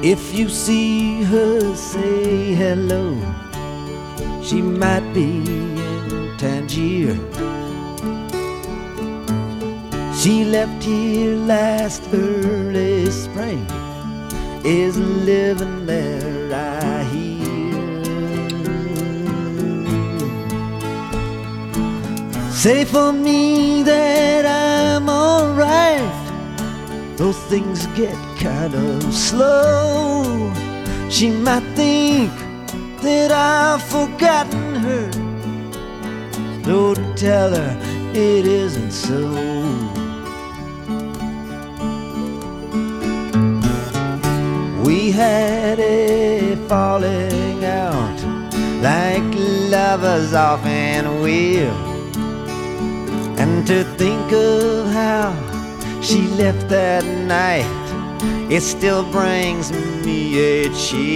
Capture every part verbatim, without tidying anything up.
If you see her, say hello. She might be in Tangier. She left here last early spring, is living there, I hear. Say for me that I'm alright, though things get kind of slow. She might think that I've forgotten her, though to tell her it isn't so. We had a falling out, like lovers often will. And to think of how she left that night, it still brings me a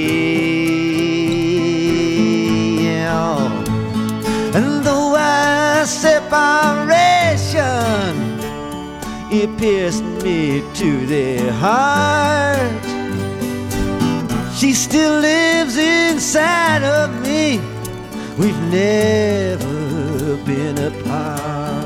chill. And though our separation, it pierced me to the heart, she still lives inside of me. We've never been apart.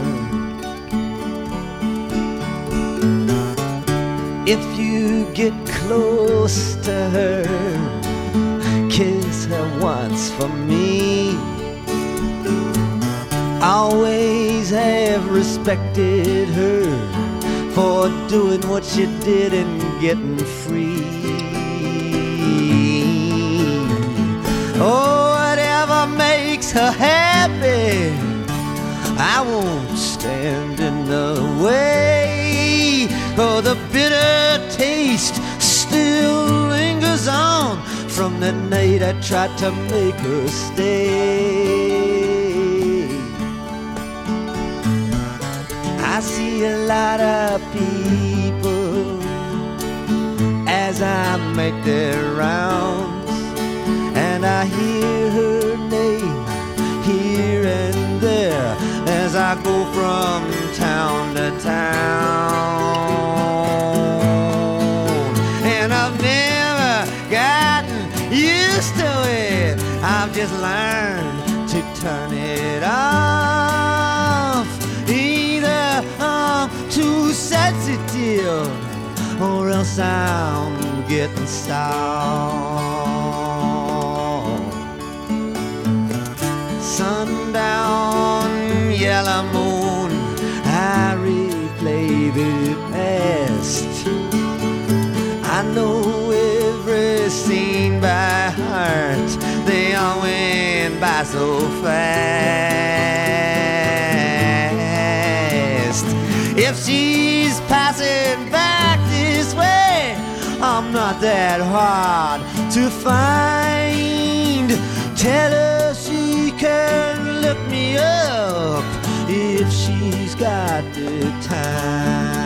If you get close to her, kiss her once for me. Always have respected her for doing what she did and getting free. Oh, whatever makes her happy, I won't stand in the way. Oh, the bitter taste still lingers on from the night I tried to make her stay. I see a lot of people as I make their rounds, and I hear her name here and there as I go from town to town. And I've never gotten used to it, I've just learned to turn it off. Either I'm too sensitive, or else I'm getting soft. Sundown, yellow moon, I replay the past. I know every scene by heart, they all went by so fast. If she's passing back this way, I'm not that hard to find. Tell her she can look me up if she's got the time.